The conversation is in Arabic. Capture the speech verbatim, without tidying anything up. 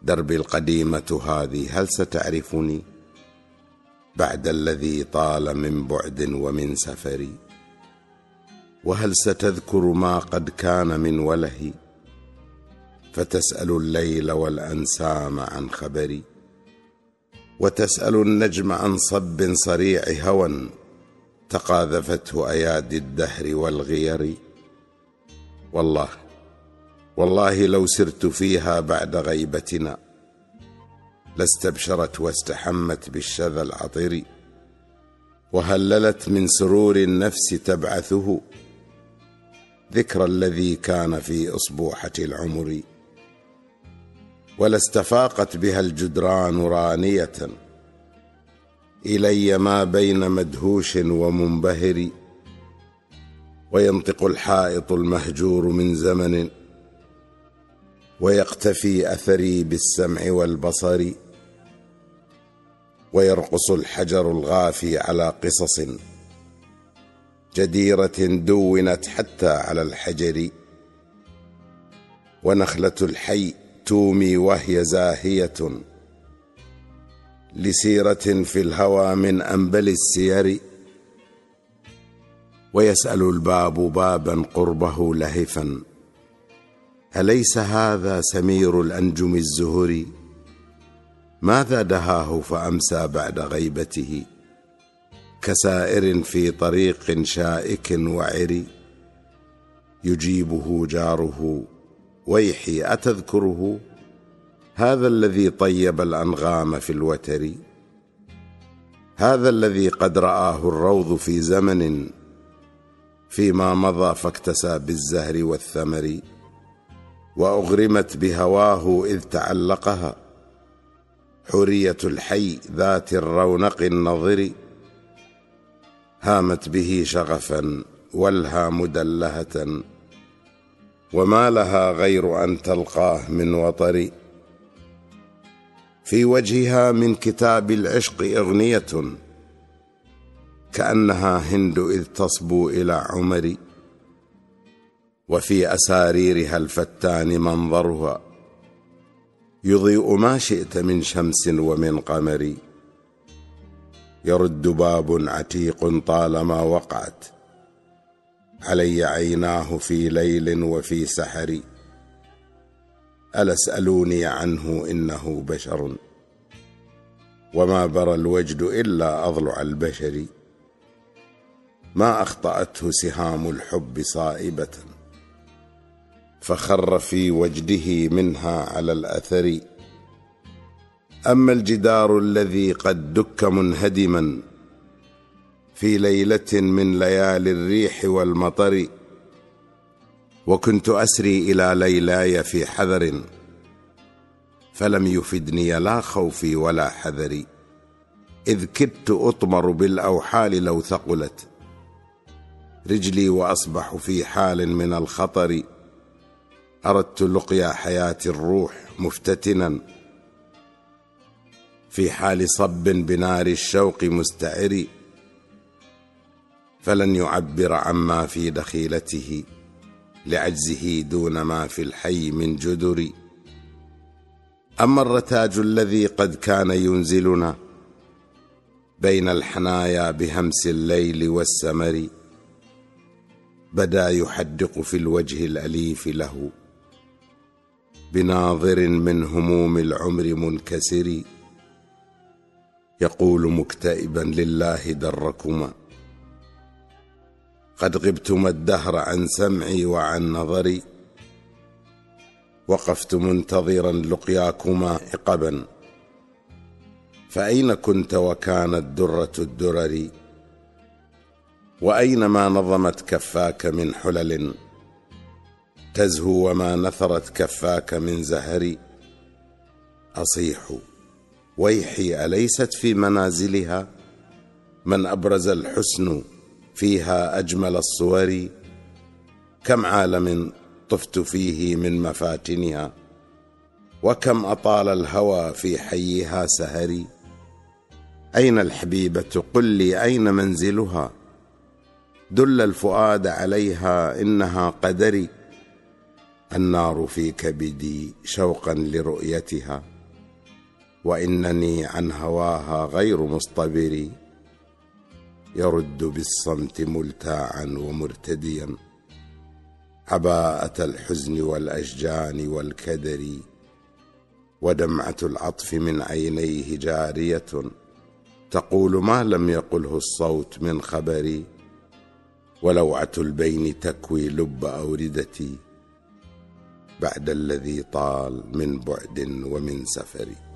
دربي القديمة هذه هل ستعرفني بعد الذي طال من بعد ومن سفر؟ وهل ستذكر ما قد كان من وله فتسأل الليل والأنسام عن خبري، وتسأل النجم عن صب صريع هوى تقاذفته أيادي الدهر والغير؟ والله والله لو سرت فيها بعد غيبتنا لاستبشرت واستحمت بالشذى العطر، وهللت من سرور النفس تبعثه ذكر الذي كان في أصبوحة العمر، ولاستفاقت بها الجدران رانية إلي ما بين مدهوش ومنبهر، وينطق الحائط المهجور من زمن ويقتفي أثري بالسمع والبصر، ويرقص الحجر الغافي على قصص جديرة دونت حتى على الحجر، ونخلة الحي تومي وهي زاهية لسيرة في الهوى من أنبل السير، ويسأل الباب بابا قربه لهفا أليس هذا سمير الأنجم الزهري؟ ماذا دهاه فأمسى بعد غيبته كسائر في طريق شائك وعري؟ يجيبه جاره ويحي أتذكره هذا الذي طيب الأنغام في الوتر، هذا الذي قد رآه الروض في زمن فيما مضى فاكتسى بالزهر والثمر، وأغرمت بهواه إذ تعلقها حورية الحي ذات الرونق النظر، هامت به شغفا والها مدلهة وما لها غير أن تلقاه من وطر، في وجهها من كتاب العشق أغنية كأنها هند إذ تصبو إلى عمر، وفي أساريرها الفتان منظرها يضيء ما شئت من شمس ومن قمر، يرد باب عتيق طالما وقعت علي عيناه في ليل وفي سحر، ألا اسألوني عنه إنه بشر وما برى الوجد إلا أضلع البشر، ما أخطأته سهام الحب صائبة فخر في وجده منها على الأثر، أما الجدار الذي قد دك منهدما في ليلة من ليالي الريح والمطر، وكنت أسري إلى ليلاي في حذر فلم يفدني لا خوفي ولا حذري، إذ كدت أطمر بالأوحال لو ثقلت رجلي وأصبح في حال من الخطر، أردت لقيا حياة الروح مفتتنا في حال صب بنار الشوق مستعر، فلن يعبر عما في دخيلته لعجزه دون ما في الحي من جدر، أما الرتاج الذي قد كان ينزلنا بين الحنايا بهمس الليل والسمر، بدا يحدق في الوجه الأليف له بناظر من هموم العمر منكسر، يقول مكتئبا لله دركما قد غبتما الدهر عن سمعي وعن نظري، وقفت منتظرا لقياكما عقبا فأين كنت وكانت درة الدرر، وأين ما نظمت كفاك من حلل تزهو وما نثرت كفاك من زهر، أصيح ويحي أليست في منازلها من أبرز الحسن فيها أجمل الصور، كم عالم طفت فيه من مفاتنها وكم أطال الهوى في حيها سهري، أين الحبيبة قل لي أين منزلها دل الفؤاد عليها إنها قدري، النار في كبدي شوقا لرؤيتها وإنني عن هواها غير مصطبر. يرد بالصمت ملتاعا ومرتديا عباءة الحزن والأشجان والكدر، ودمعة العطف من عينيه جارية تقول ما لم يقله الصوت من خبري، ولوعة البين تكوي لب أوردتي بعد الذي طال من بعد ومن سفر.